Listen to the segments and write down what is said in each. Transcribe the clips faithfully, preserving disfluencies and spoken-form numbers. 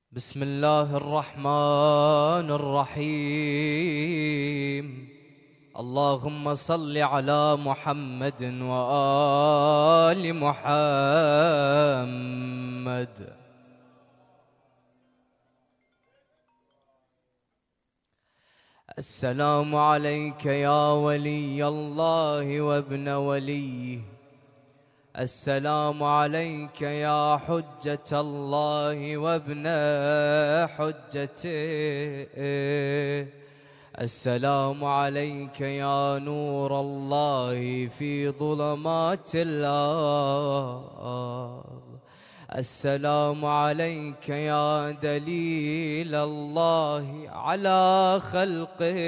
بسم الله الرحمن الرحيم. اللهم صل على محمد وآل محمد. السلام عليك يا ولي الله وابن وليه، السلام عليك يا حجة الله وابن حجته، السلام عليك يا نور الله في ظلمات الأرض، السلام عليك يا دليل الله على خلقه،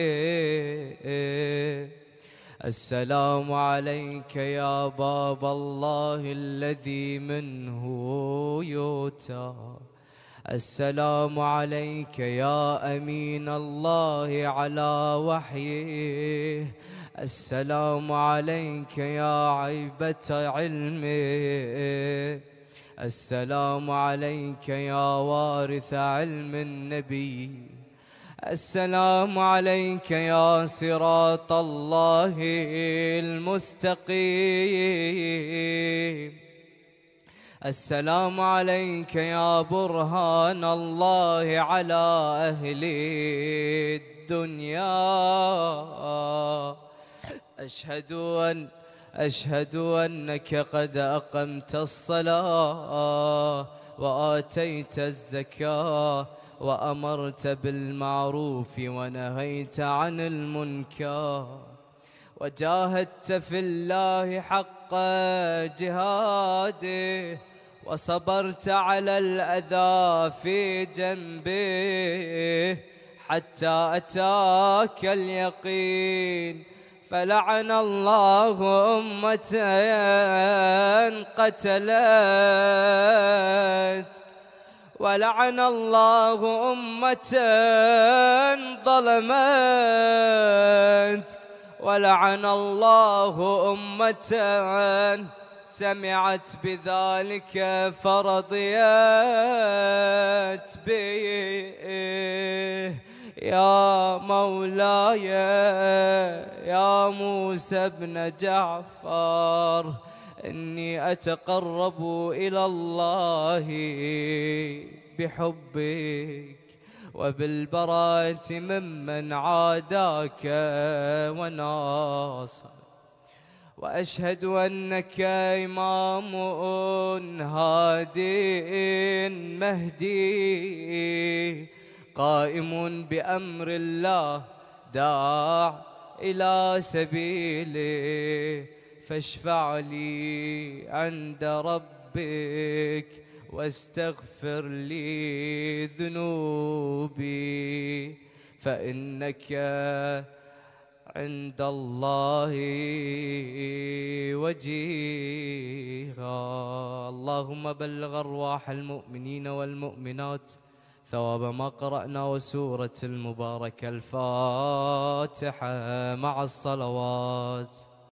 السلام عليك يا باب الله الذي منه يؤتى، السلام عليك يا أمين الله على وحيه، السلام عليك يا عيبة علمه، السلام عليك يا وارث علم النبي، السلام عليك يا صراط الله المستقيم، السلام عليك يا برهان الله على أهل الدنيا. أشهد أن أشهد أنك قد أقمت الصلاة وآتيت الزكاة وأمرت بالمعروف ونهيت عن المنكر وجاهدت في الله حق جهاده وصبرت على الأذى في جنبه حتى أتاك اليقين، فلعن الله أمة قتلت ولعن الله أمة ظلمت ولعن الله أمة سمعت بذلك فرضيت به. يا مولاي يا موسى بن جعفر، إني أتقرب إلى الله بحبك وبالبراءة ممن عاداك وناصر، وأشهد أنك إمام هادي مهدي قائم بأمر الله داع إلى سبيله، فاشفع لي عند ربك واستغفر لي ذنوبي، فإنك عند الله وجيها. اللهم بلغ أرواح المؤمنين والمؤمنات ثواب ما قرأنا وسورة المباركة الفاتحة مع الصلوات.